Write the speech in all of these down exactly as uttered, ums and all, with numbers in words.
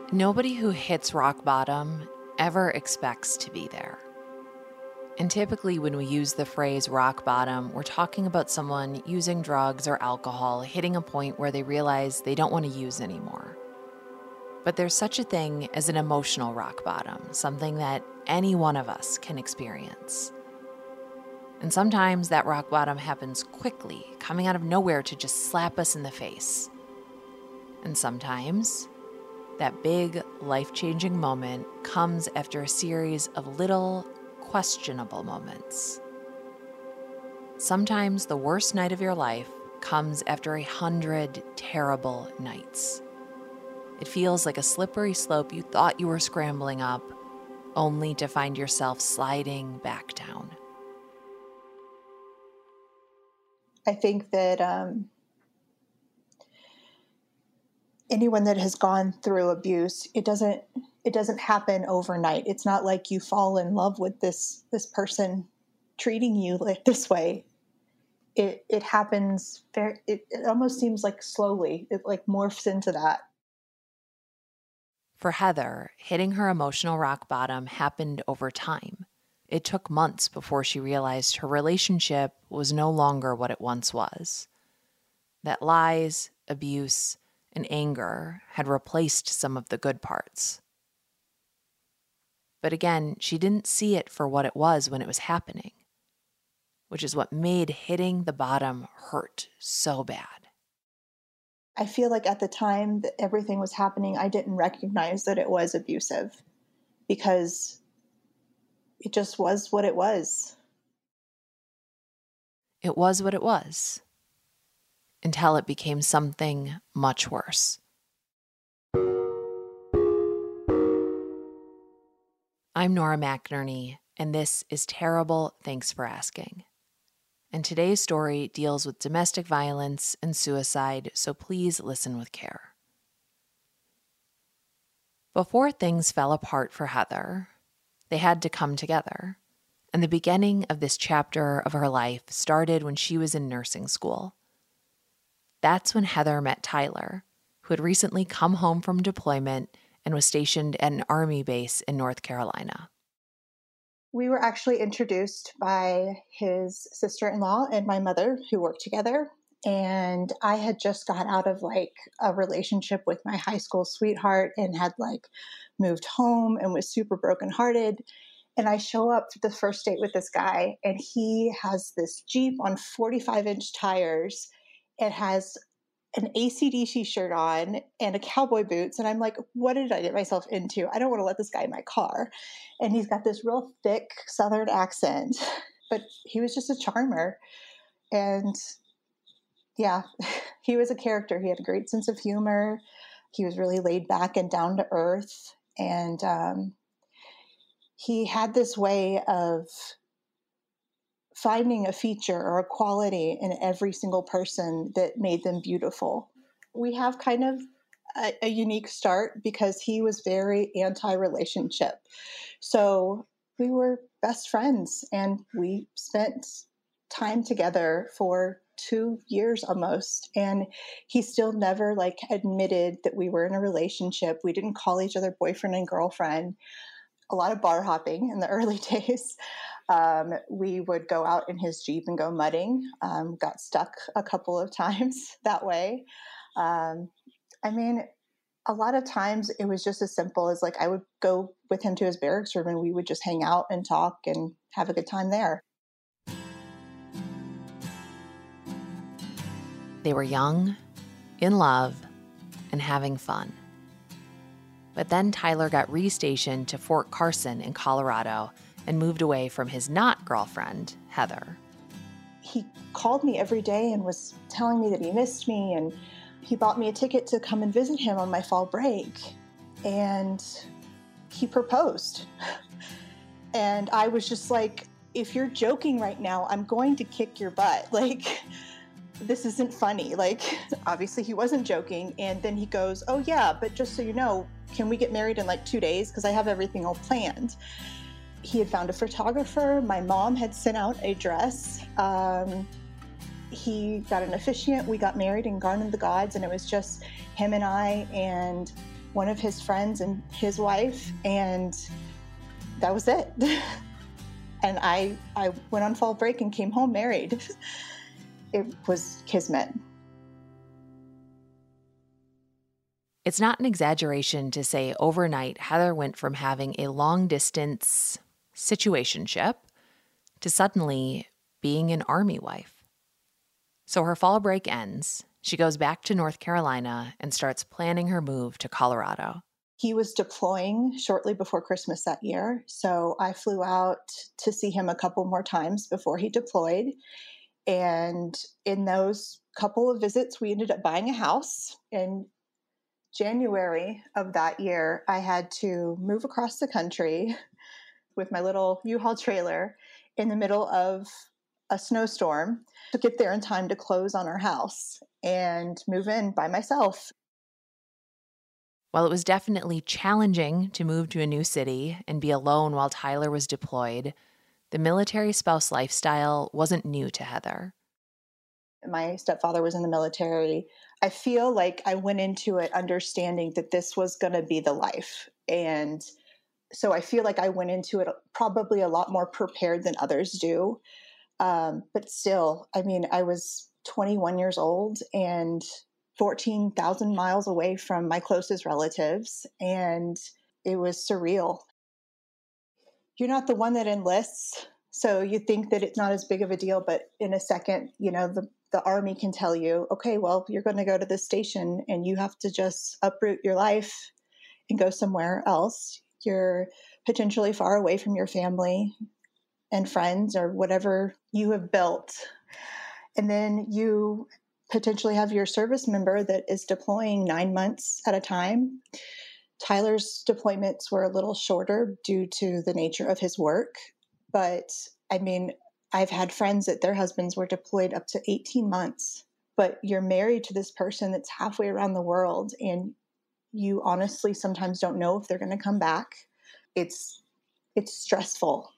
Nobody who hits rock bottom ever expects to be there. And typically when we use the phrase rock bottom, we're talking about someone using drugs or alcohol, hitting a point where they realize they don't want to use anymore. But there's such a thing as an emotional rock bottom, something that any one of us can experience. And sometimes that rock bottom happens quickly, coming out of nowhere to just slap us in the face. And sometimes that big, life-changing moment comes after a series of little, questionable moments. Sometimes the worst night of your life comes after a hundred terrible nights. It feels like a slippery slope you thought you were scrambling up, only to find yourself sliding back down. I think that um, anyone that has gone through abuse, it doesn't it doesn't happen overnight. It's not like you fall in love with this this person treating you like this way. It it happens very. It, it almost seems like slowly. It like morphs into that. For Heather, hitting her emotional rock bottom happened over time. It took months before she realized her relationship was no longer what it once was. That lies, abuse, and anger had replaced some of the good parts. But again, she didn't see it for what it was when it was happening, which is what made hitting the bottom hurt so bad. I feel like at the time that everything was happening, I didn't recognize that it was abusive because it just was what it was. It was what it was, until it became something much worse. I'm Nora McInerney, and this is Terrible Thanks for Asking. And today's story deals with domestic violence and suicide, so please listen with care. Before things fell apart for Heather, they had to come together. And the beginning of this chapter of her life started when she was in nursing school. That's when Heather met Tyler, who had recently come home from deployment and was stationed at an Army base in North Carolina. We were actually introduced by his sister-in-law and my mother, who worked together. And I had just got out of like a relationship with my high school sweetheart and had like moved home and was super brokenhearted. And I show up to the first date with this guy, and he has this Jeep on forty-five inch tires. It has an A C D C shirt on and a cowboy boots. And I'm like, what did I get myself into? I don't want to let this guy in my car. And he's got this real thick Southern accent, but he was just a charmer. And yeah, he was a character. He had a great sense of humor. He was really laid back and down to earth. And um, he had this way of finding a feature or a quality in every single person that made them beautiful. We have kind of a, a unique start because he was very anti-relationship. So we were best friends, and we spent time together for two years almost. And he still never like admitted that we were in a relationship. We didn't call each other boyfriend and girlfriend. A lot of bar hopping in the early days. Um, we would go out in his Jeep and go mudding. Um, got stuck a couple of times that way. Um, I mean, a lot of times it was just as simple as like I would go with him to his barracks room and we would just hang out and talk and have a good time there. They were young, in love, and having fun. But then Tyler got restationed to Fort Carson in Colorado and moved away from his not-girlfriend, Heather. He called me every day and was telling me that he missed me, and he bought me a ticket to come and visit him on my fall break. And he proposed. And I was just like, if you're joking right now, I'm going to kick your butt. Like, this isn't funny. Like, obviously he wasn't joking. And then he goes, oh yeah, but just so you know, can we get married in like two days? Because I have everything all planned. He had found a photographer. My mom had sent out a dress. Um, he got an officiant. We got married in Garden of the Gods, and it was just him and I. And one of his friends and his wife, and that was it. And I, I went on fall break and came home married. It was kismet. It's not an exaggeration to say overnight, Heather went from having a long-distance situationship to suddenly being an Army wife. So her fall break ends. She goes back to North Carolina and starts planning her move to Colorado. He was deploying shortly before Christmas that year, so I flew out to see him a couple more times before he deployed. And in those couple of visits, we ended up buying a house. In January of that year, I had to move across the country with my little U-Haul trailer in the middle of a snowstorm to get there in time to close on our house and move in by myself. While it was definitely challenging to move to a new city and be alone while Tyler was deployed, the military spouse lifestyle wasn't new to Heather. My stepfather was in the military. I feel like I went into it understanding that this was going to be the life. And so I feel like I went into it probably a lot more prepared than others do. Um, but still, I mean, I was twenty-one years old and fourteen thousand miles away from my closest relatives, and it was surreal. You're not the one that enlists, so you think that it's not as big of a deal, but in a second, you know, the, the Army can tell you, okay, well, you're going to go to this station and you have to just uproot your life and go somewhere else. You're potentially far away from your family and friends or whatever you have built. And then you potentially have your service member that is deploying nine months at a time. Tyler's deployments were a little shorter due to the nature of his work. But I mean, I've had friends that their husbands were deployed up to eighteen months, but you're married to this person that's halfway around the world, and you honestly sometimes don't know if they're going to come back. It's, it's stressful.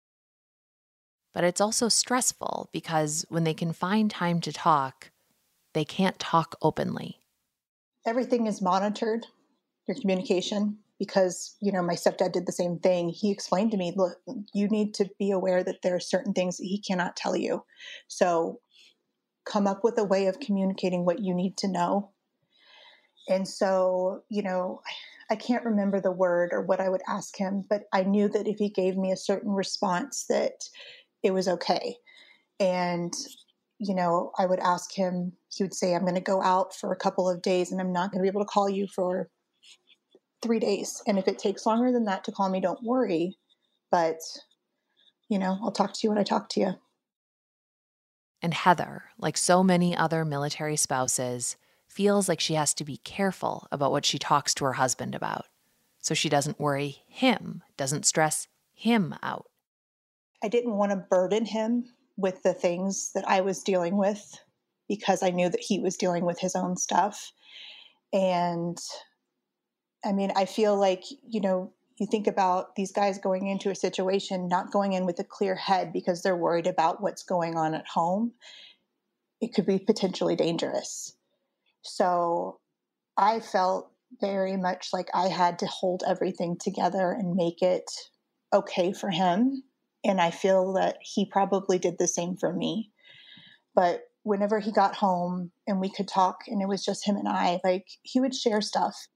But it's also stressful because when they can find time to talk, they can't talk openly. Everything is monitored, your communication, because, you know, my stepdad did the same thing. He explained to me, look, you need to be aware that there are certain things that he cannot tell you. So come up with a way of communicating what you need to know. And so, you know, I can't remember the word or what I would ask him, but I knew that if he gave me a certain response that it was okay. And, you know, I would ask him, he would say, I'm going to go out for a couple of days and I'm not going to be able to call you for three days. And if it takes longer than that to call me, don't worry. But, you know, I'll talk to you when I talk to you. And Heather, like so many other military spouses, feels like she has to be careful about what she talks to her husband about, so she doesn't worry him, doesn't stress him out. I didn't want to burden him with the things that I was dealing with because I knew that he was dealing with his own stuff. And I mean, I feel like, you know, you think about these guys going into a situation, not going in with a clear head because they're worried about what's going on at home. It could be potentially dangerous. So I felt very much like I had to hold everything together and make it okay for him. And I feel that he probably did the same for me. But whenever he got home and we could talk and it was just him and I, like, he would share stuff.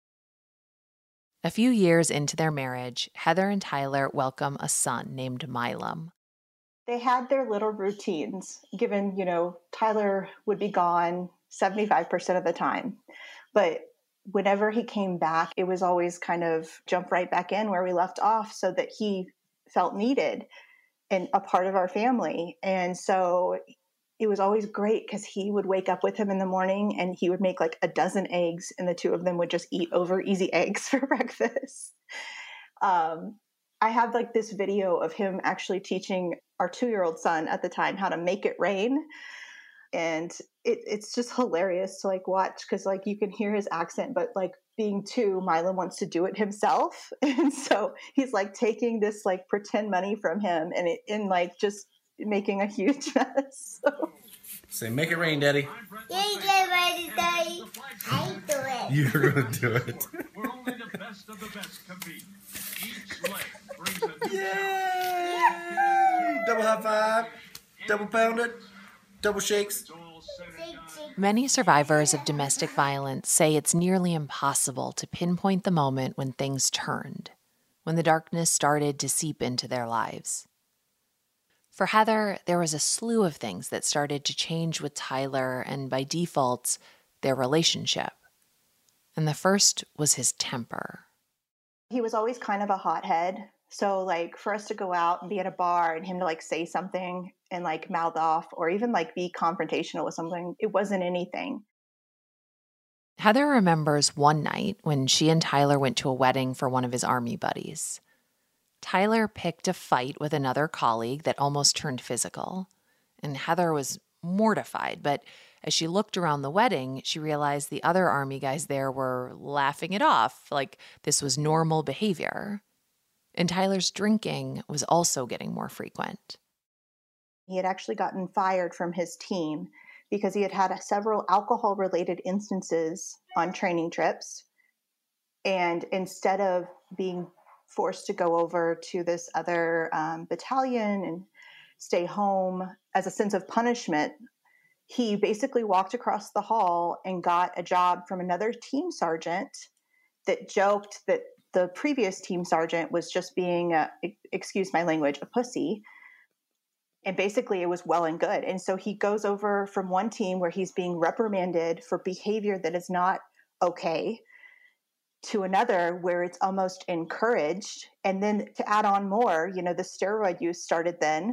A few years into their marriage, Heather and Tyler welcome a son named Milam. They had their little routines, given, you know, Tyler would be gone seventy-five percent of the time. But whenever he came back, it was always kind of jump right back in where we left off so that he felt needed and a part of our family. And so it was always great because he would wake up with him in the morning and he would make like a dozen eggs and the two of them would just eat over easy eggs for breakfast. Um, I have like this video of him actually teaching our two-year-old son at the time how to make it rain. And it, it's just hilarious to like watch because like you can hear his accent, but like being two, Milam wants to do it himself. And so he's like taking this like pretend money from him and it in like just making a huge mess. So. Say, make it rain, Daddy. Yeah, you get ready, Daddy. I do it. You're going to do it. of the best compete. Each leg brings a new Yay! Double high five, double pound it, double shakes. Many survivors of domestic violence say it's nearly impossible to pinpoint the moment when things turned, when the darkness started to seep into their lives. For Heather, there was a slew of things that started to change with Tyler and, by default, their relationship. And the first was his temper. He was always kind of a hothead. So, like, for us to go out and be at a bar and him to, like, say something and, like, mouth off or even, like, be confrontational with something, it wasn't anything. Heather remembers one night when she and Tyler went to a wedding for one of his Army buddies. Tyler picked a fight with another colleague that almost turned physical, and Heather was mortified, but as she looked around the wedding, she realized the other Army guys there were laughing it off, like this was normal behavior. And Tyler's drinking was also getting more frequent. He had actually gotten fired from his team because he had had several alcohol-related instances on training trips. And instead of being forced to go over to this other um, battalion and stay home as a sense of punishment, he basically walked across the hall and got a job from another team sergeant that joked that the previous team sergeant was just being, a, excuse my language, a pussy. And basically it was well and good. And so he goes over from one team where he's being reprimanded for behavior that is not okay to another where it's almost encouraged. And then to add on more, you know, the steroid use started then.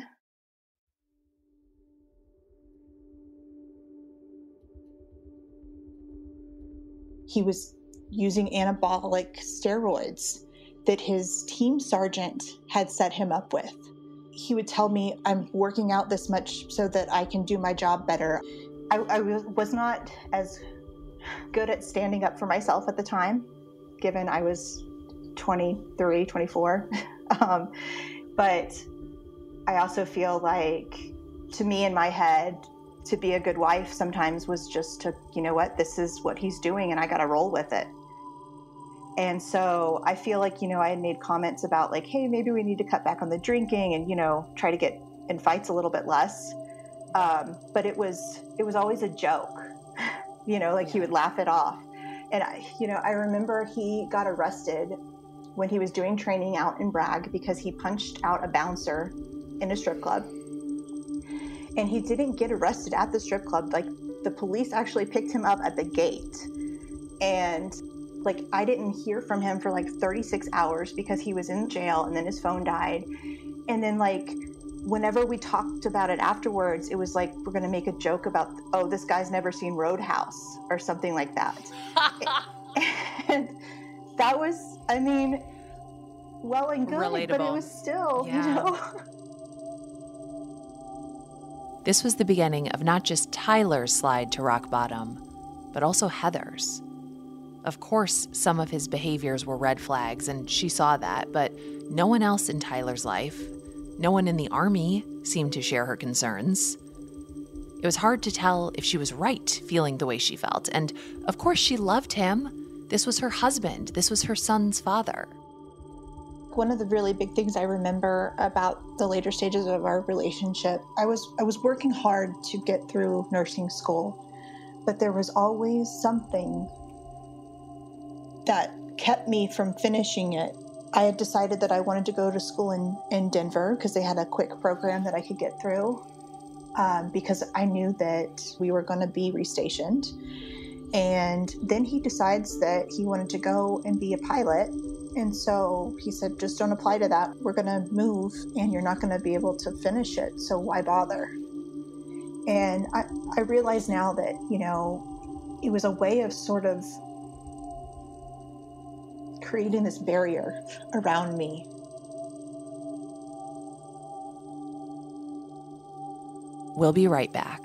He was using anabolic steroids that his team sergeant had set him up with. He would tell me, I'm working out this much so that I can do my job better. I, I was not as good at standing up for myself at the time, given I was twenty-three, twenty-four. um, but I also feel like, to me in my head, to be a good wife sometimes was just to, you know what, this is what he's doing and I got to roll with it. And so I feel like, you know, I had made comments about like, hey, maybe we need to cut back on the drinking and, you know, try to get in fights a little bit less. Um, but it was, it was always a joke, you know, like he would laugh it off. And I, you know, I remember he got arrested when he was doing training out in Bragg because he punched out a bouncer in a strip club. And he didn't get arrested at the strip club. Like the police actually picked him up at the gate. And like, I didn't hear from him for like thirty-six hours because he was in jail and then his phone died. And then like, whenever we talked about it afterwards, it was like, we're going to make a joke about, oh, this guy's never seen Roadhouse or something like that. And that was, I mean, well and good, relatable. But it was still, yeah. you know. This was the beginning of not just Tyler's slide to rock bottom, but also Heather's. Of course, some of his behaviors were red flags, and she saw that, but no one else in Tyler's life, no one in the Army, seemed to share her concerns. It was hard to tell if she was right feeling the way she felt, and of course she loved him. This was her husband. This was her son's father. One of the really big things I remember about the later stages of our relationship, I was I was working hard to get through nursing school, but there was always something that kept me from finishing it. I had decided that I wanted to go to school in, in Denver because they had a quick program that I could get through um, because I knew that we were going to be restationed. And then he decides that he wanted to go and be a pilot. And so he said, just don't apply to that. We're going to move and you're not going to be able to finish it. So why bother? And I, I realize now that, you know, it was a way of sort of creating this barrier around me. We'll be right back.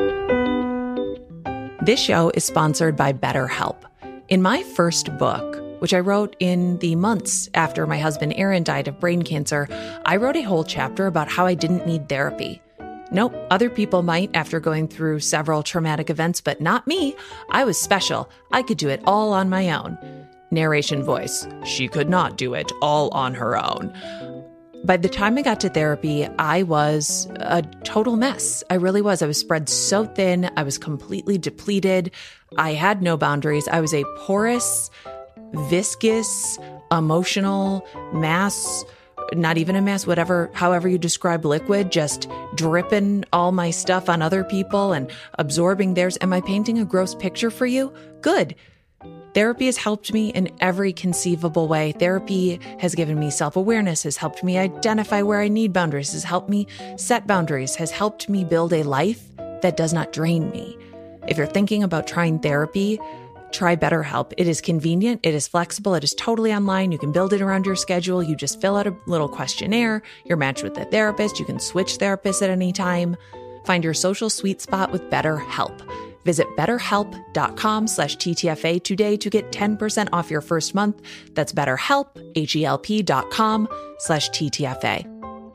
This show is sponsored by BetterHelp. In my first book, which I wrote in the months after my husband Aaron died of brain cancer, I wrote a whole chapter about how I didn't need therapy. Nope, other people might after going through several traumatic events, but not me. I was special. I could do it all on my own. Narration voice, she could not do it all on her own. By the time I got to therapy, I was a total mess. I really was. I was spread so thin. I was completely depleted. I had no boundaries. I was a porous, viscous, emotional mass, not even a mass, whatever, however you describe liquid, just dripping all my stuff on other people and absorbing theirs. Am I painting a gross picture for you? Good. Therapy has helped me in every conceivable way. Therapy has given me self-awareness, has helped me identify where I need boundaries, has helped me set boundaries, has helped me build a life that does not drain me. If you're thinking about trying therapy, try BetterHelp. It is convenient. It is flexible. It is totally online. You can build it around your schedule. You just fill out a little questionnaire. You're matched with a therapist. You can switch therapists at any time. Find your social sweet spot with BetterHelp. Visit betterhelp.com slash TTFA today to get ten percent off your first month. That's betterhelp, H-E-L-P dot com slash TTFA.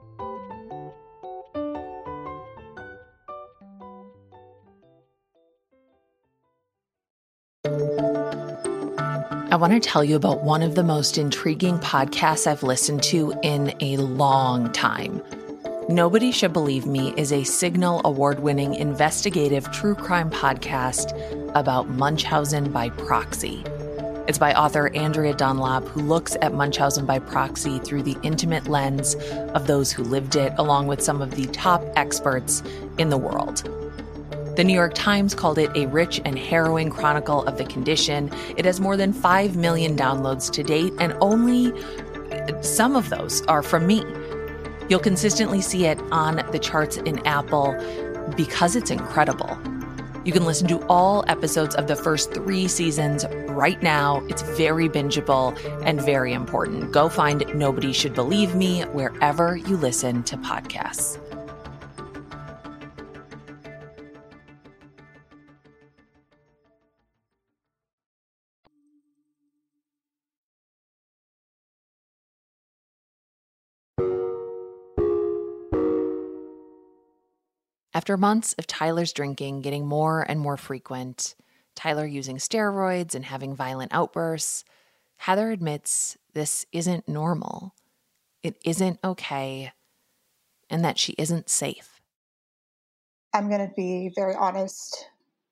I want to tell you about one of the most intriguing podcasts I've listened to in a long time. Nobody Should Believe Me is a Signal award-winning investigative true crime podcast about Munchausen by proxy. It's by author Andrea Dunlop, who looks at Munchausen by proxy through the intimate lens of those who lived it, along with some of the top experts in the world. The New York Times called it a rich and harrowing chronicle of the condition. It has more than five million downloads to date, and only some of those are from me. You'll consistently see it on the charts in Apple because it's incredible. You can listen to all episodes of the first three seasons right now. It's very bingeable and very important. Go find Nobody Should Believe Me wherever you listen to podcasts. After months of Tyler's drinking getting more and more frequent, Tyler using steroids and having violent outbursts, Heather admits this isn't normal, it isn't okay, and that she isn't safe. I'm going to be very honest.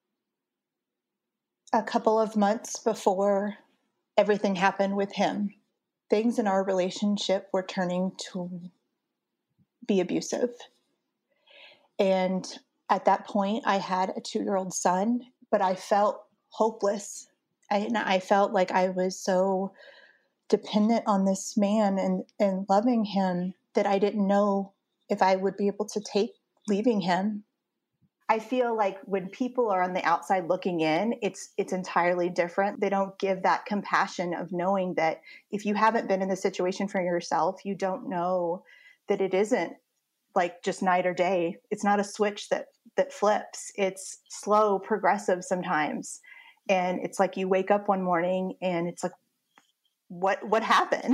A couple of months before everything happened with him, things in our relationship were turning to be abusive. And at that point, I had a two-year-old son, but I felt hopeless. I, I felt like I was so dependent on this man and, and loving him that I didn't know if I would be able to take leaving him. I feel like when people are on the outside looking in, it's it's entirely different. They don't give that compassion of knowing that if you haven't been in the situation for yourself, you don't know that it isn't like just night or day. It's not a switch that that flips. It's slow, progressive sometimes. And it's like you wake up one morning and it's like, what what happened?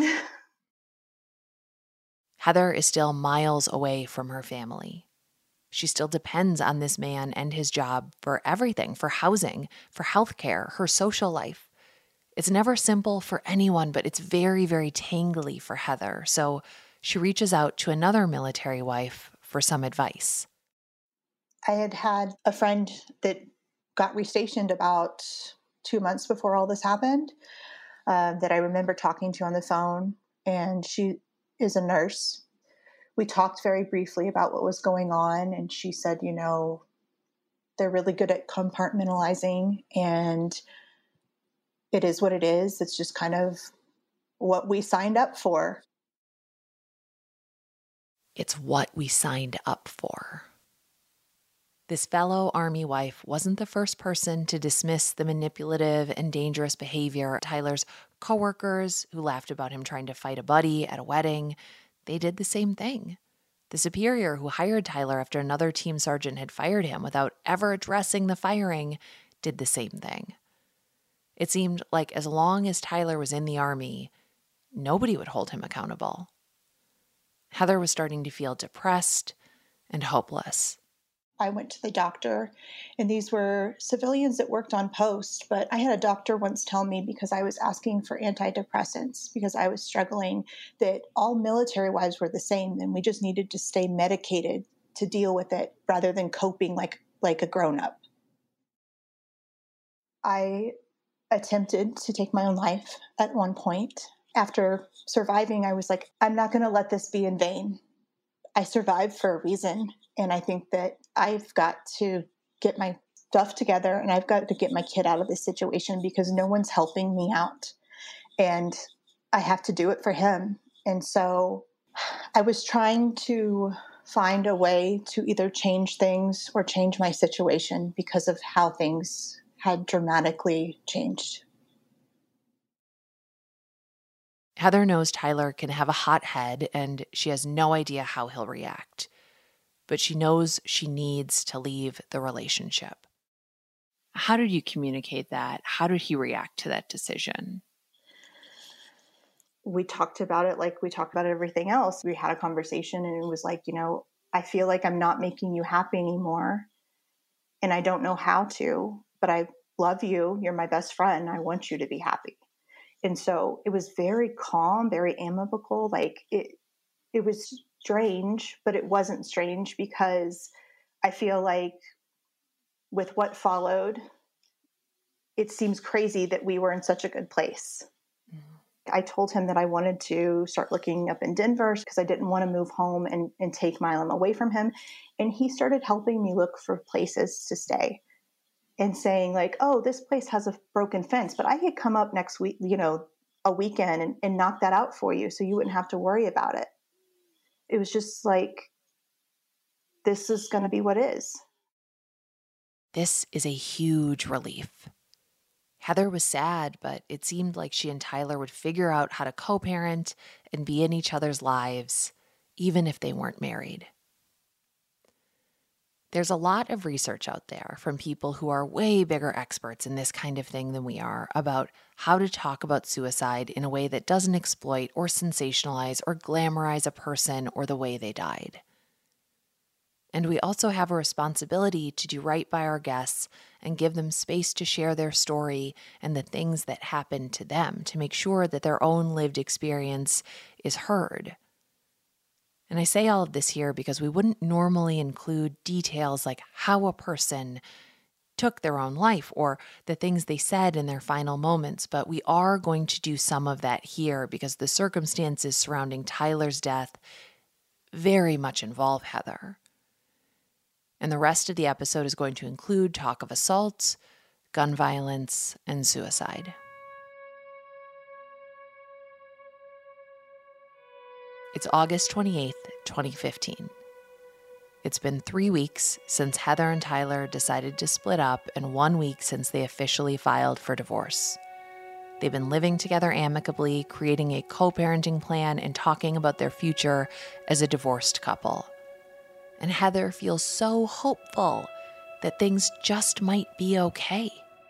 Heather is still miles away from her family. She still depends on this man and his job for everything, for housing, for healthcare, her social life. It's never simple for anyone, but it's very, very tangly for Heather. So she reaches out to another military wife for some advice. I had had a friend that got restationed about two months before all this happened, uh, that I remember talking to on the phone, and she is a nurse. We talked very briefly about what was going on, and she said, you know, they're really good at compartmentalizing, and it is what it is. It's just kind of what we signed up for. It's what we signed up for. This fellow Army wife wasn't the first person to dismiss the manipulative and dangerous behavior. Tyler's coworkers, who laughed about him trying to fight a buddy at a wedding, they did the same thing. The superior who hired Tyler after another team sergeant had fired him without ever addressing the firing did the same thing. It seemed like as long as Tyler was in the Army, nobody would hold him accountable. Heather was starting to feel depressed and hopeless. I went to the doctor, and these were civilians that worked on post, but I had a doctor once tell me, because I was asking for antidepressants because I was struggling, that all military wives were the same and we just needed to stay medicated to deal with it rather than coping like, like a grown-up. I attempted to take my own life at one point. After surviving, I was like, I'm not going to let this be in vain. I survived for a reason. And I think that I've got to get my stuff together and I've got to get my kid out of this situation because no one's helping me out. And I have to do it for him. And so I was trying to find a way to either change things or change my situation because of how things had dramatically changed. Heather knows Tyler can have a hot head and she has no idea how he'll react. But she knows she needs to leave the relationship. How did you communicate that? How did he react to that decision? We talked about it like we talked about everything else. We had a conversation and it was like, you know, I feel like I'm not making you happy anymore. And I don't know how to, but I love you. You're my best friend. I want you to be happy. And so it was very calm, very amicable. Like it, it was strange, but it wasn't strange because I feel like with what followed, it seems crazy that we were in such a good place. Mm-hmm. I told him that I wanted to start looking up in Denver because I didn't want to move home and, and take Milam away from him. And he started helping me look for places to stay and saying like, oh, this place has a broken fence, but I could come up next week, you know, a weekend and, and knock that out for you so you wouldn't have to worry about it. It was just like, this is going to be what is. This is a huge relief. Heather was sad, but it seemed like she and Tyler would figure out how to co-parent and be in each other's lives, even if they weren't married. There's a lot of research out there from people who are way bigger experts in this kind of thing than we are about how to talk about suicide in a way that doesn't exploit or sensationalize or glamorize a person or the way they died. And we also have a responsibility to do right by our guests and give them space to share their story and the things that happened to them to make sure that their own lived experience is heard. And I say all of this here because we wouldn't normally include details like how a person took their own life or the things they said in their final moments, but we are going to do some of that here because the circumstances surrounding Tyler's death very much involve Heather. And the rest of the episode is going to include talk of assault, gun violence, and suicide. It's August twenty-eighth, twenty fifteen. It's been three weeks since Heather and Tyler decided to split up and one week since they officially filed for divorce. They've been living together amicably, creating a co-parenting plan, and talking about their future as a divorced couple. And Heather feels so hopeful that things just might be okay.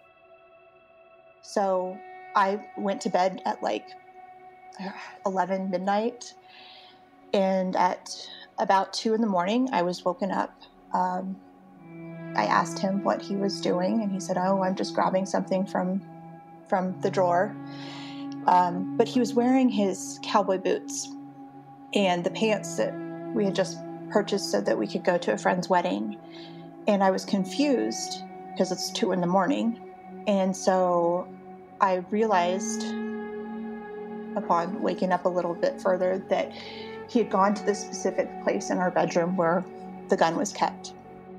So I went to bed at like eleven midnight. And at about two in the morning, I was woken up. Um, I asked him what he was doing, and he said, oh, I'm just grabbing something from from the drawer. Um, but he was wearing his cowboy boots and the pants that we had just purchased so that we could go to a friend's wedding. And I was confused because it's two in the morning. And so I realized upon waking up a little bit further that he had gone to the specific place in our bedroom where the gun was kept.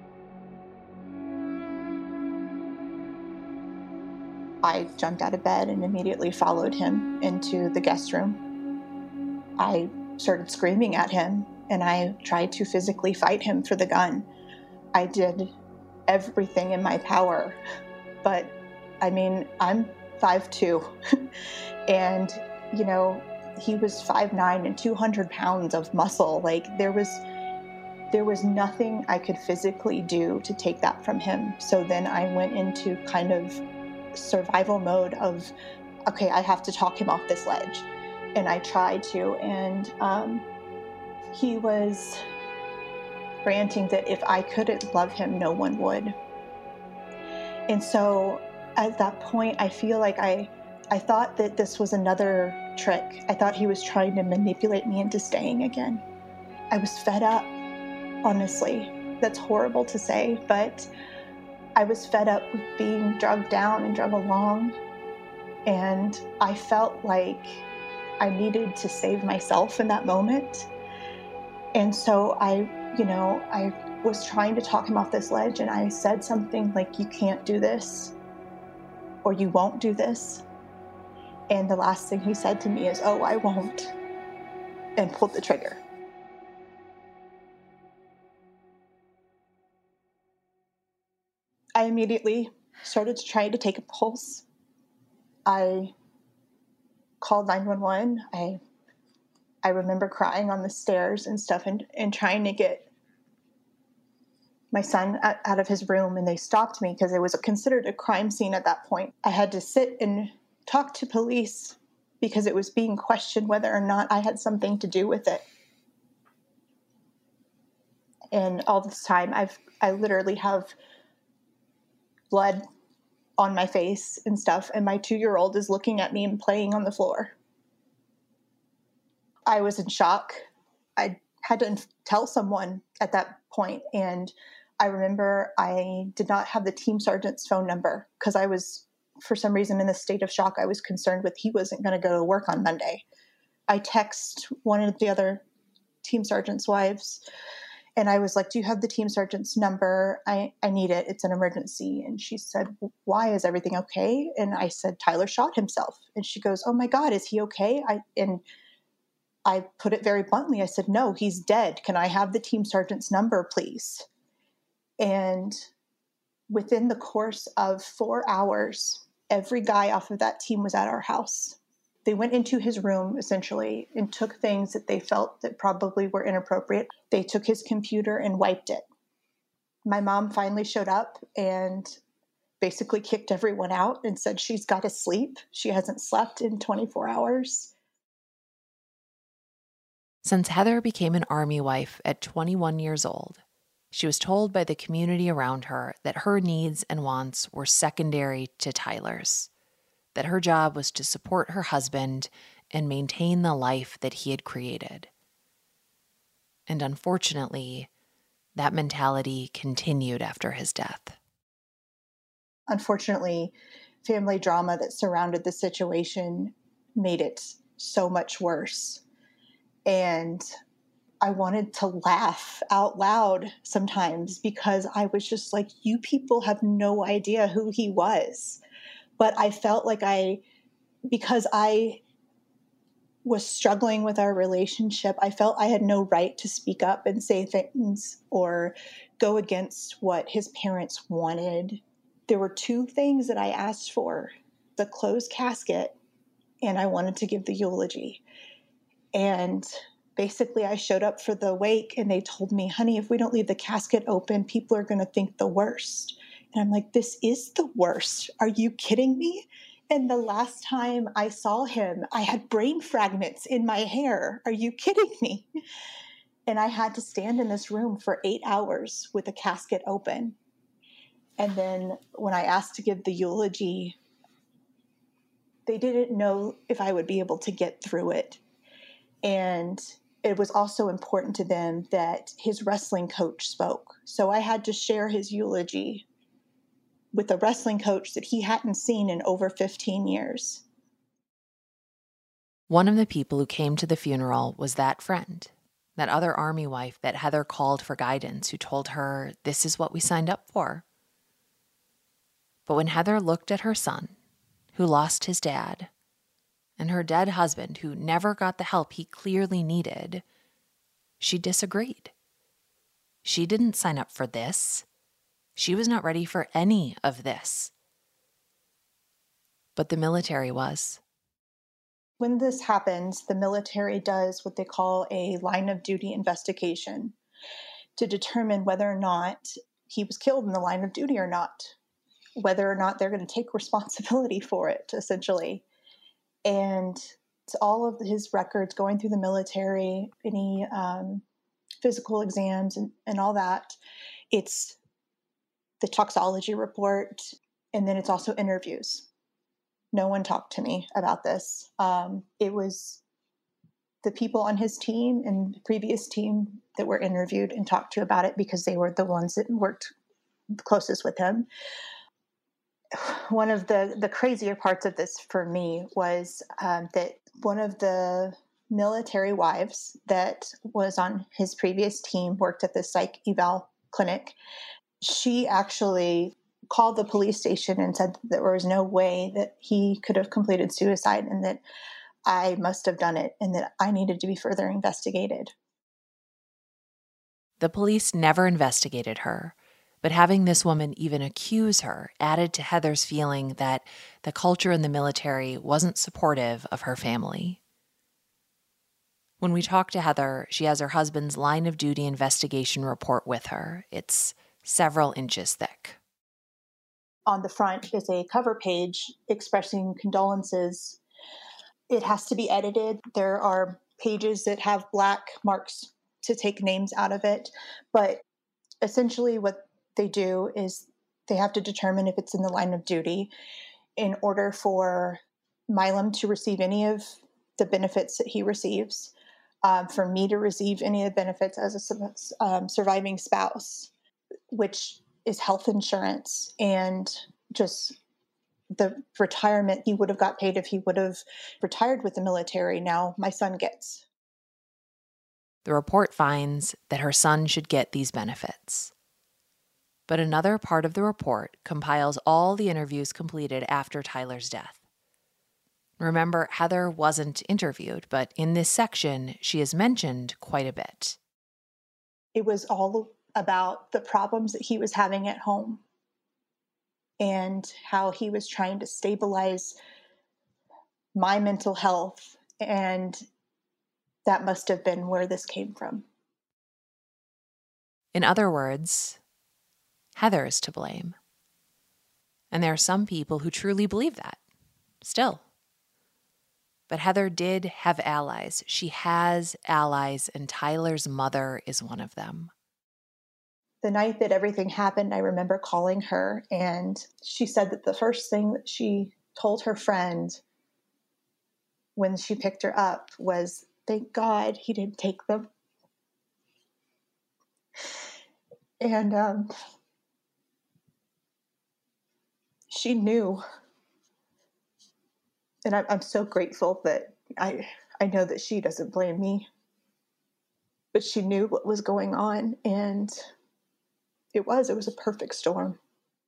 I jumped out of bed and immediately followed him into the guest room. I started screaming at him, and I tried to physically fight him for the gun. I did everything in my power, but I mean, I'm five two, and, you know, he was five nine and two hundred pounds of muscle. Like there was, there was nothing I could physically do to take that from him. So then I went into kind of survival mode of, okay, I have to talk him off this ledge. And I tried to, and um, he was ranting that if I couldn't love him, no one would. And so at that point, I feel like I, I thought that this was another trick. I thought he was trying to manipulate me into staying again. I was fed up, honestly. That's horrible to say, but I was fed up with being drugged down and drug along. And I felt like I needed to save myself in that moment. And so I, you know, I was trying to talk him off this ledge, and I said something like, you can't do this, or you won't do this. And the last thing he said to me is, oh, I won't, and pulled the trigger. I immediately started to try to take a pulse. I called nine one one. I I remember crying on the stairs and stuff, and, and trying to get my son out, out of his room, and they stopped me because it was considered a crime scene at that point. I had to sit and talk to police because it was being questioned whether or not I had something to do with it. And all this time, I've I literally have blood on my face and stuff, and my two-year-old is looking at me and playing on the floor. I was in shock. I had to tell someone at that point, and I remember I did not have the team sergeant's phone number because I was, for some reason, in this state of shock. I was concerned with he wasn't going to go to work on Monday. I text one of the other team sergeant's wives, and I was like, do you have the team sergeant's number? I, I need it. It's an emergency. And she said, why? Is everything okay? And I said, Tyler shot himself. And she goes, oh my God, is he okay? I and I put it very bluntly. I said, no, he's dead. Can I have the team sergeant's number, please? And within the course of four hours, every guy off of that team was at our house. They went into his room, essentially, and took things that they felt that probably were inappropriate. They took his computer and wiped it. My mom finally showed up and basically kicked everyone out and said she's got to sleep. She hasn't slept in twenty-four hours. Since Heather became an Army wife at twenty-one years old, she was told by the community around her that her needs and wants were secondary to Tyler's, that her job was to support her husband and maintain the life that he had created. And unfortunately, that mentality continued after his death. Unfortunately, family drama that surrounded the situation made it so much worse. And I wanted to laugh out loud sometimes because I was just like, you people have no idea who he was. But I felt like I, because I was struggling with our relationship, I felt I had no right to speak up and say things or go against what his parents wanted. There were two things that I asked for: the closed casket, and I wanted to give the eulogy. And basically I showed up for the wake and they told me, honey, if we don't leave the casket open, people are going to think the worst. And I'm like, this is the worst. Are you kidding me? And the last time I saw him, I had brain fragments in my hair. Are you kidding me? And I had to stand in this room for eight hours with the casket open. And then when I asked to give the eulogy, they didn't know if I would be able to get through it. And it was also important to them that his wrestling coach spoke. So I had to share his eulogy with a wrestling coach that he hadn't seen in over fifteen years. One of the people who came to the funeral was that friend, that other Army wife that Heather called for guidance, who told her, this is what we signed up for. But when Heather looked at her son, who lost his dad, and her dead husband, who never got the help he clearly needed, she disagreed. She didn't sign up for this. She was not ready for any of this. But the military was. When this happens, the military does what they call a line of duty investigation to determine whether or not he was killed in the line of duty or not. whether or not they're going to take responsibility for it, essentially. And it's all of his records going through the military, any um, physical exams and, and all that. It's the toxology report, and then it's also interviews. No one talked to me about this. Um, it was the people on his team and the previous team that were interviewed and talked to about it because they were the ones that worked closest with him. One of the, the crazier parts of this for me was um, that one of the military wives that was on his previous team worked at the psych eval clinic. She actually called the police station and said that there was no way that he could have completed suicide and that I must have done it and that I needed to be further investigated. The police never investigated her, but having this woman even accuse her added to Heather's feeling that the culture in the military wasn't supportive of her family. When we talk to Heather, she has her husband's line of duty investigation report with her. It's several inches thick. On the front is a cover page expressing condolences. It has to be edited. There are pages that have black marks to take names out of it. But essentially what they do is they have to determine if it's in the line of duty in order for Milam to receive any of the benefits that he receives, um, for me to receive any of the benefits as a um, surviving spouse, which is health insurance and just the retirement he would have got paid if he would have retired with the military. Now my son gets. The report finds that her son should get these benefits. But another part of the report compiles all the interviews completed after Tyler's death. Remember, Heather wasn't interviewed, but in this section, she is mentioned quite a bit. It was all about the problems that he was having at home and how he was trying to stabilize my mental health, and that must have been where this came from. In other words, Heather is to blame. And there are some people who truly believe that, still. But Heather did have allies. She has allies, and Tyler's mother is one of them. The night that everything happened, I remember calling her, and she said that the first thing that she told her friend when she picked her up was, "Thank God he didn't take them." And um, she knew. And I'm, I'm so grateful that I, I know that she doesn't blame me. But she knew what was going on, and it was, it was a perfect storm.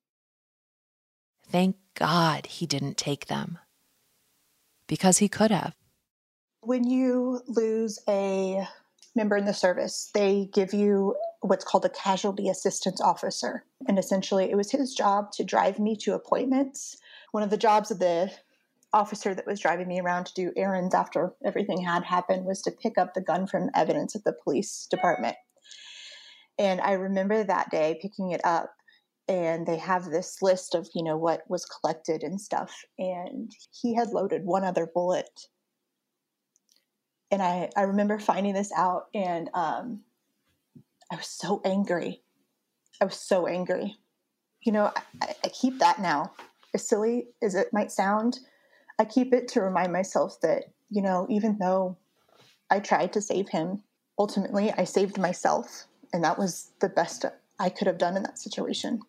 Thank God he didn't take them. Because he could have. When you lose a member in the service, they give you what's called a casualty assistance officer. And essentially, it was his job to drive me to appointments. One of the jobs of the officer that was driving me around to do errands after everything had happened was to pick up the gun from evidence at the police department. And I remember that day picking it up, and they have this list of, you know, what was collected and stuff. And he had loaded one other bullet. And I, I remember finding this out, and um, I was so angry. I was so angry. You know, I, I keep that now. As silly as it might sound, I keep it to remind myself that, you know, even though I tried to save him, ultimately I saved myself. And that was the best I could have done in that situation.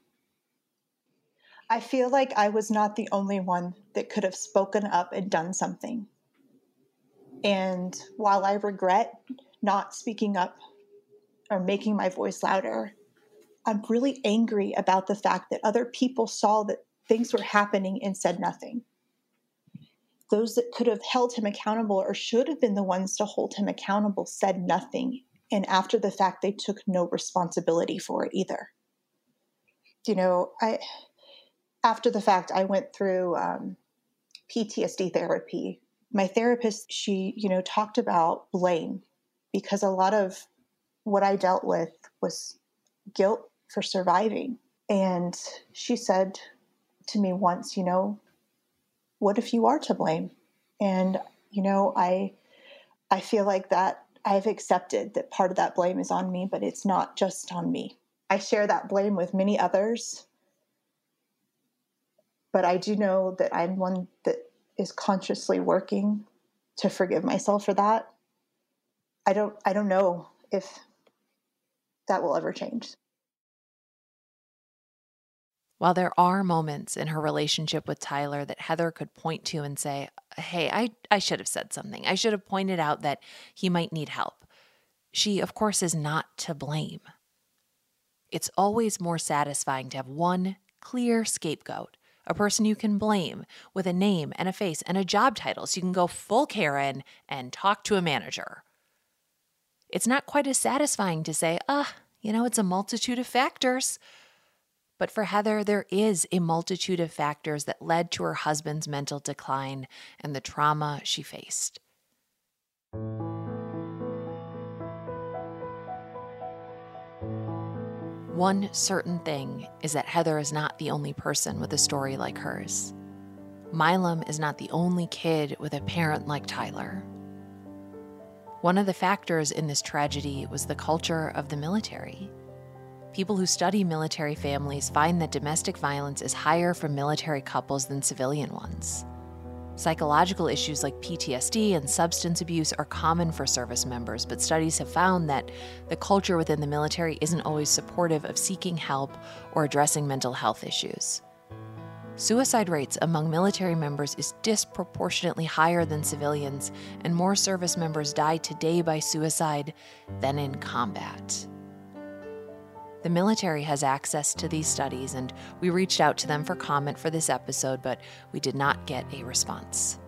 I feel like I was not the only one that could have spoken up and done something. And while I regret not speaking up or making my voice louder, I'm really angry about the fact that other people saw that things were happening and said nothing. Those that could have held him accountable or should have been the ones to hold him accountable said nothing. And after the fact, they took no responsibility for it either. You know, I after the fact, I went through um, P T S D therapy. My therapist, she, you know, talked about blame, because a lot of what I dealt with was guilt for surviving. And she said, to me once, you know, what if you are to blame? And, you know, I, I feel like that I've accepted that part of that blame is on me, but it's not just on me. I share that blame with many others, but I do know that I'm one that is consciously working to forgive myself for that. I don't, I don't know if that will ever change. While there are moments in her relationship with Tyler that Heather could point to and say, hey, I, I should have said something. I should have pointed out that he might need help. She, of course, is not to blame. It's always more satisfying to have one clear scapegoat, a person you can blame with a name and a face and a job title so you can go full Karen and talk to a manager. It's not quite as satisfying to say, ah, you know, it's a multitude of factors. But for Heather, there is a multitude of factors that led to her husband's mental decline and the trauma she faced. One certain thing is that Heather is not the only person with a story like hers. Milam is not the only kid with a parent like Tyler. One of the factors in this tragedy was the culture of the military. People who study military families find that domestic violence is higher for military couples than civilian ones. Psychological issues like P T S D and substance abuse are common for service members, but studies have found that the culture within the military isn't always supportive of seeking help or addressing mental health issues. Suicide rates among military members is disproportionately higher than civilians, and more service members die today by suicide than in combat. The military has access to these studies, and we reached out to them for comment for this episode, but we did not get a response.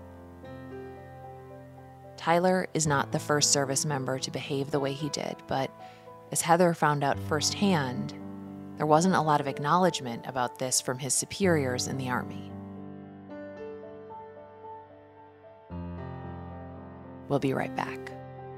Tyler is not the first service member to behave the way he did, but as Heather found out firsthand, there wasn't a lot of acknowledgement about this from his superiors in the Army. We'll be right back.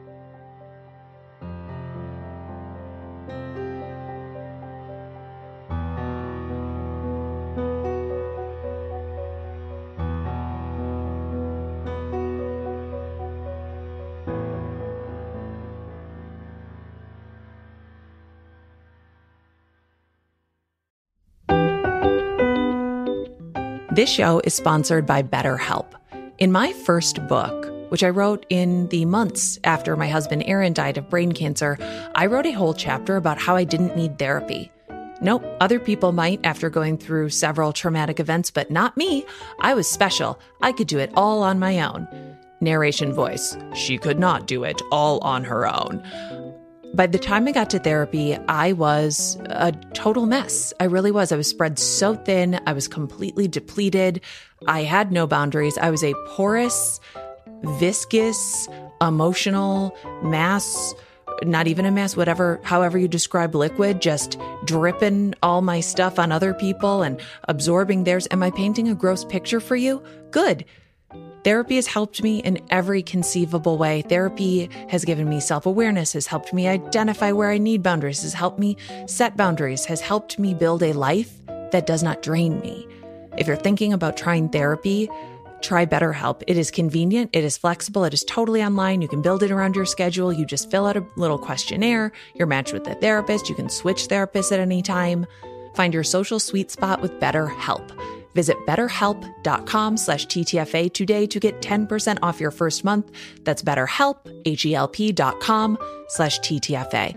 This show is sponsored by BetterHelp. In my first book, which I wrote in the months after my husband Aaron died of brain cancer, I wrote a whole chapter about how I didn't need therapy. Nope, other people might after going through several traumatic events, but not me. I was special. I could do it all on my own. Narration voice, she could not do it all on her own. By the time I got to therapy, I was a total mess. I really was. I was spread so thin. I was completely depleted. I had no boundaries. I was a porous, viscous, emotional mass, not even a mass, whatever, however you describe liquid, just dripping all my stuff on other people and absorbing theirs. Am I painting a gross picture for you? Good. Therapy has helped me in every conceivable way. Therapy has given me self-awareness, has helped me identify where I need boundaries, has helped me set boundaries, has helped me build a life that does not drain me. If you're thinking about trying therapy, try BetterHelp. It is convenient. It is flexible. It is totally online. You can build it around your schedule. You just fill out a little questionnaire. You're matched with a therapist. You can switch therapists at any time. Find your social sweet spot with BetterHelp. Visit betterhelp.com slash TTFA today to get ten percent off your first month. That's betterhelp, H-E-L-P dot com slash TTFA.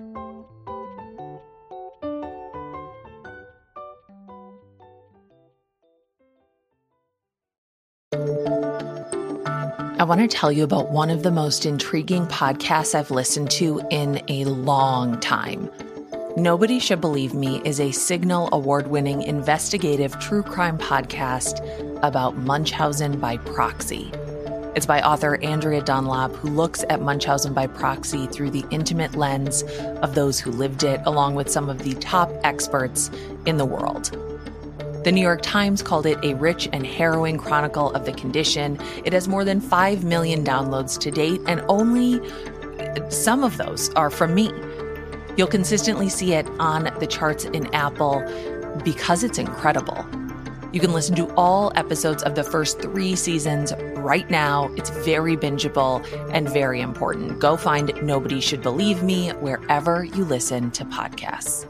I want to tell you about one of the most intriguing podcasts I've listened to in a long time. Nobody Should Believe Me is a Signal award-winning investigative true crime podcast about Munchausen by proxy. It's by author Andrea Dunlop, who looks at Munchausen by proxy through the intimate lens of those who lived it, along with some of the top experts in the world. The New York Times called it a rich and harrowing chronicle of the condition. It has more than five million downloads to date, and only some of those are from me. You'll consistently see it on the charts in Apple because it's incredible. You can listen to all episodes of the first three seasons right now. It's very bingeable and very important. Go find Nobody Should Believe Me wherever you listen to podcasts.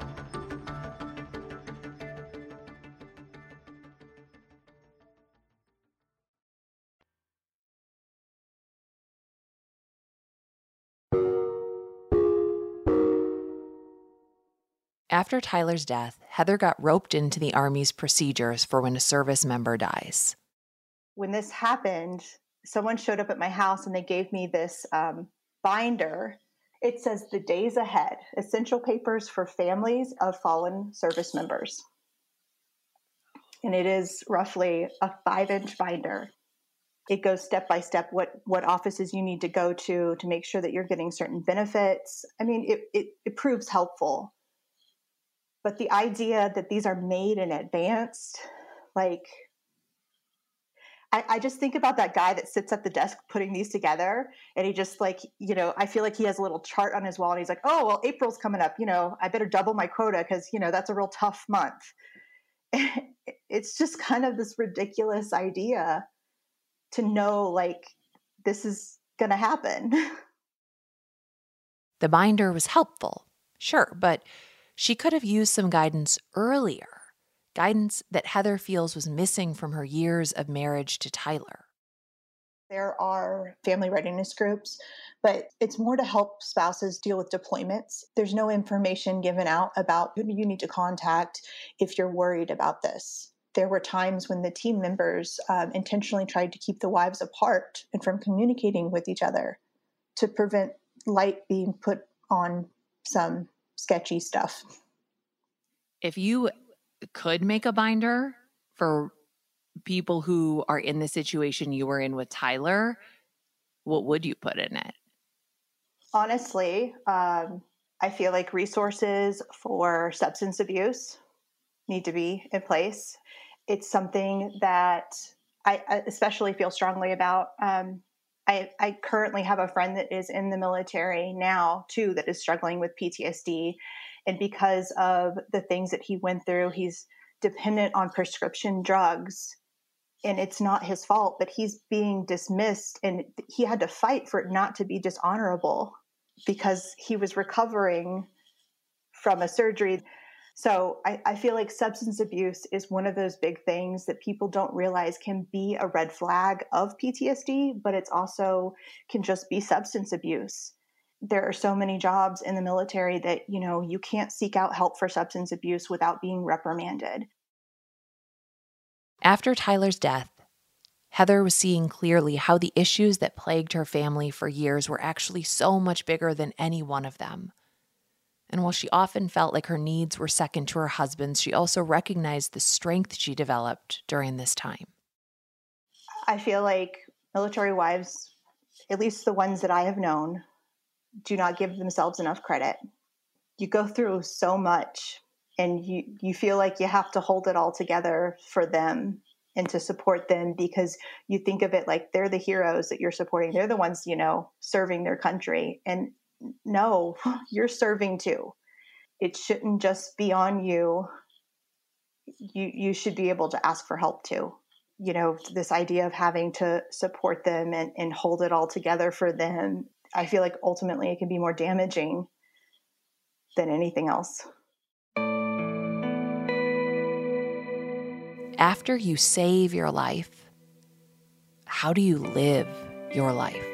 After Tyler's death, Heather got roped into the Army's procedures for when a service member dies. When this happened, someone showed up at my house and they gave me this um, binder. It says The Days Ahead, Essential Papers for Families of Fallen Service Members. And it is roughly a five-inch binder. It goes step by step what, what offices you need to go to to make sure that you're getting certain benefits. I mean, it, it, it proves helpful. But the idea that these are made in advance, like, I, I just think about that guy that sits at the desk putting these together, and he just like, you know, I feel like he has a little chart on his wall, and he's like, oh, well, April's coming up, you know, I better double my quota because, you know, that's a real tough month. It's just kind of this ridiculous idea to know, like, this is going to happen. The binder was helpful, sure, but she could have used some guidance earlier, guidance that Heather feels was missing from her years of marriage to Tyler. There are family readiness groups, but it's more to help spouses deal with deployments. There's no information given out about who you need to contact if you're worried about this. There were times when the team members um, intentionally tried to keep the wives apart and from communicating with each other to prevent light being put on some sketchy stuff. If you could make a binder for people who are in the situation you were in with Tyler, what would you put in it? Honestly, um, I feel like resources for substance abuse need to be in place. It's something that I especially feel strongly about. Um, I, I currently have a friend that is in the military now, too, that is struggling with P T S D. And because of the things that he went through, he's dependent on prescription drugs. And it's not his fault, but he's being dismissed. And he had to fight for it not to be dishonorable because he was recovering from a surgery. So I, I feel like substance abuse is one of those big things that people don't realize can be a red flag of P T S D, but it's also can just be substance abuse. There are so many jobs in the military that, you know, you can't seek out help for substance abuse without being reprimanded. After Tyler's death, Heather was seeing clearly how the issues that plagued her family for years were actually so much bigger than any one of them. And while she often felt like her needs were second to her husband's, she also recognized the strength she developed during this time. I feel like military wives, at least the ones that I have known, do not give themselves enough credit. You go through so much and you, you feel like you have to hold it all together for them and to support them because you think of it like they're the heroes that you're supporting. They're the ones, you know, serving their country. And no, you're serving too. It shouldn't just be on you. You you should be able to ask for help too. You know, this idea of having to support them and, and hold it all together for them, I feel like ultimately it can be more damaging than anything else. After you save your life, how do you live your life?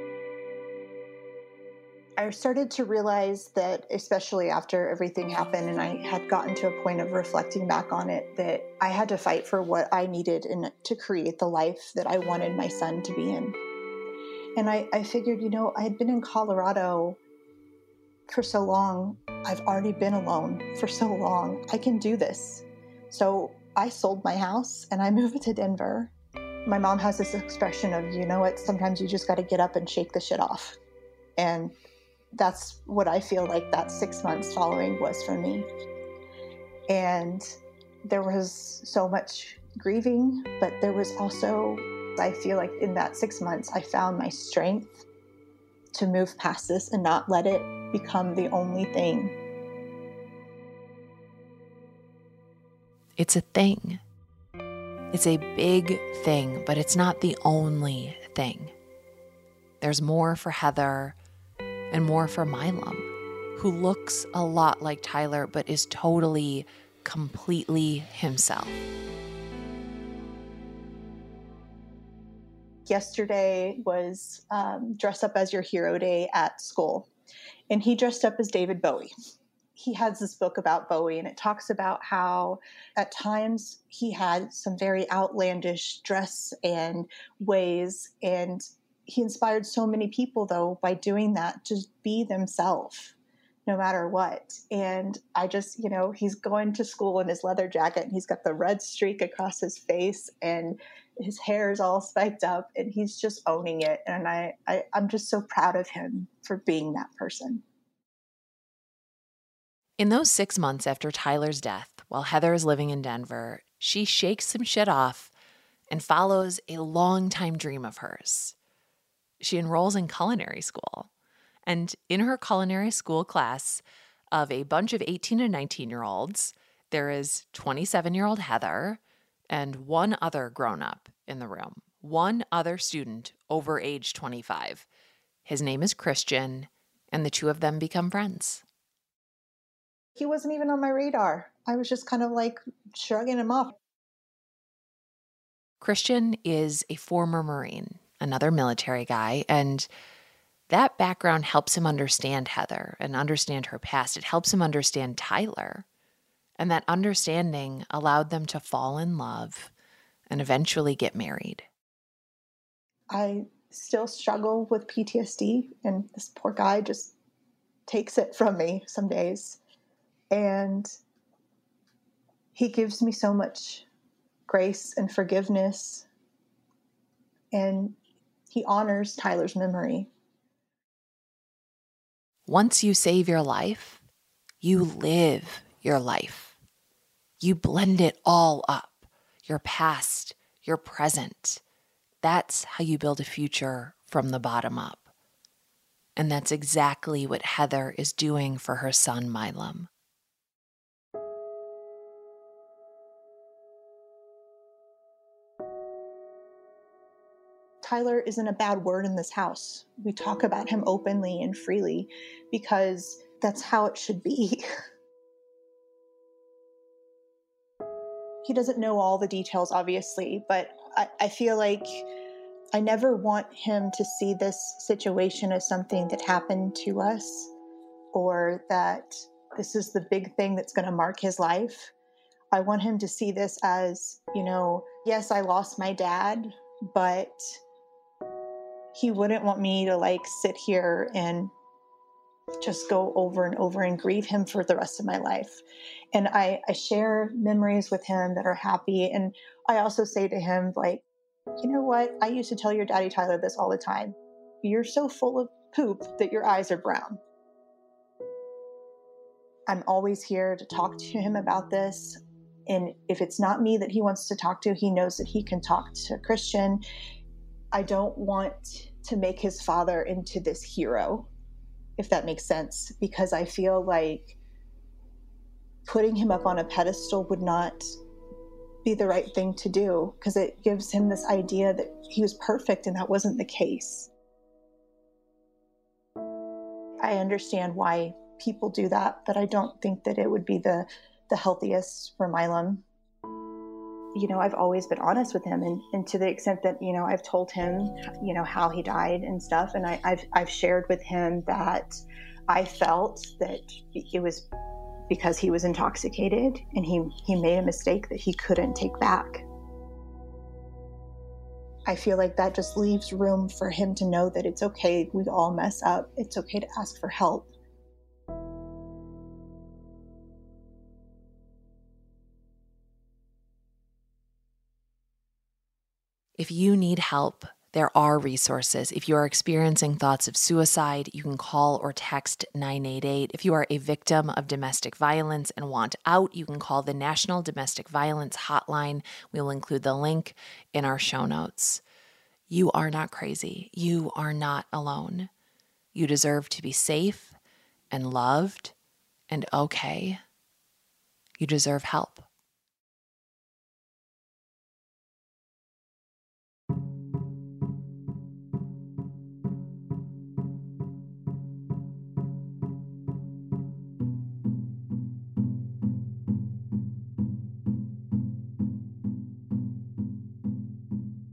I started to realize that, especially after everything happened and I had gotten to a point of reflecting back on it, that I had to fight for what I needed in, to create the life that I wanted my son to be in. And I, I figured, you know, I had been in Colorado for so long. I've already been alone for so long. I can do this. So I sold my house and I moved to Denver. My mom has this expression of, you know what, sometimes you just got to get up and shake the shit off. And that's what I feel like that six months following was for me. And there was so much grieving, but there was also, I feel like in that six months, I found my strength to move past this and not let it become the only thing. It's a thing. It's a big thing, but it's not the only thing. There's more for Heather and more for Milam, who looks a lot like Tyler, but is totally, completely himself. Yesterday was um, dress up as your hero day at school, and he dressed up as David Bowie. He has this book about Bowie, and it talks about how at times he had some very outlandish dress and ways, and he inspired so many people, though, by doing that, to be themselves no matter what. And I just, you know, he's going to school in his leather jacket, and he's got the red streak across his face, and his hair is all spiked up, and he's just owning it. And I, I I'm just so proud of him for being that person. In those six months after Tyler's death, while Heather is living in Denver, she shakes some shit off and follows a longtime dream of hers. She enrolls in culinary school. And in her culinary school class of a bunch of eighteen and nineteen-year-olds, there is twenty-seven-year-old Heather and one other grown-up in the room, one other student over age twenty-five. His name is Christian, and the two of them become friends. He wasn't even on my radar. I was just kind of like shrugging him off. Christian is a former Marine, another military guy, and that background helps him understand Heather and understand her past. It helps him understand Tyler. And that understanding allowed them to fall in love and eventually get married. I still struggle with P T S D, and this poor guy just takes it from me some days. And he gives me so much grace and forgiveness, and he honors Tyler's memory. Once you save your life, you live your life. You blend it all up, your past, your present. That's how you build a future from the bottom up. And that's exactly what Heather is doing for her son, Milam. Tyler isn't a bad word in this house. We talk about him openly and freely because that's how it should be. He doesn't know all the details, obviously, but I, I feel like I never want him to see this situation as something that happened to us, or that this is the big thing that's going to mark his life. I want him to see this as, you know, yes, I lost my dad, but he wouldn't want me to like sit here and just go over and over and grieve him for the rest of my life. And I, I share memories with him that are happy. And I also say to him, like, you know what? I used to tell your daddy Tyler this all the time. You're so full of poop that your eyes are brown. I'm always here to talk to him about this. And if it's not me that he wants to talk to, he knows that he can talk to Christian. I don't want to make his father into this hero, if that makes sense, because I feel like putting him up on a pedestal would not be the right thing to do, because it gives him this idea that he was perfect, and that wasn't the case. I understand why people do that, but I don't think that it would be the, the healthiest for Milam. You know, I've always been honest with him, and, and to the extent that, you know, I've told him, you know, how he died and stuff. And I, I've, I've shared with him that I felt that it was because he was intoxicated and he, he made a mistake that he couldn't take back. I feel like that just leaves room for him to know that it's okay. We all mess up. It's okay to ask for help. If you need help, there are resources. If you are experiencing thoughts of suicide, you can call or text nine eight eight. If you are a victim of domestic violence and want out, you can call the National Domestic Violence Hotline. We will include the link in our show notes. You are not crazy. You are not alone. You deserve to be safe and loved and okay. You deserve help.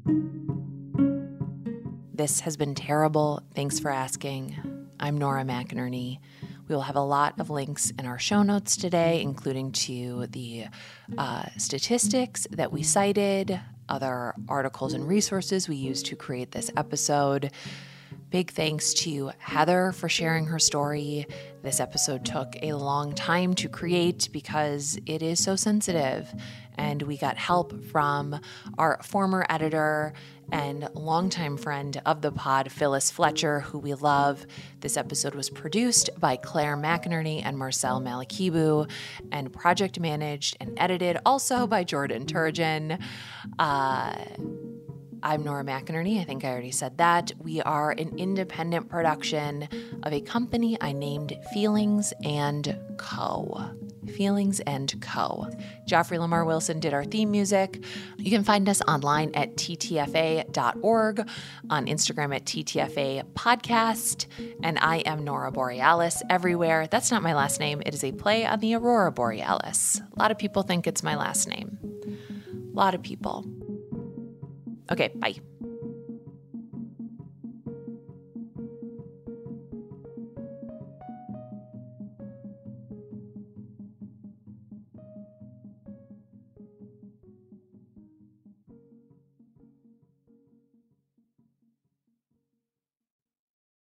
This has been terrible. Thanks for asking. I'm Nora McInerney. We will have a lot of links in our show notes today, including to the uh, statistics that we cited, other articles and resources we used to create this episode. Big thanks to Heather for sharing her story. This episode took a long time to create because it is so sensitive, and we got help from our former editor and longtime friend of the pod, Phyllis Fletcher, who we love. This episode was produced by Claire McInerney and Marcel Malakibu, and project managed and edited also by Jordan Turgeon. Uh, I'm Nora McInerney. I think I already said that. We are an independent production of a company I named Feelings and Co. Feelings and Co. Joffrey Lamar Wilson did our theme music. You can find us online at T T F A dot org, on Instagram at T T F A Podcast, and I am Nora Borealis everywhere. That's not my last name. It is a play on the Aurora Borealis. A lot of people think it's my last name. A lot of people. Okay, bye.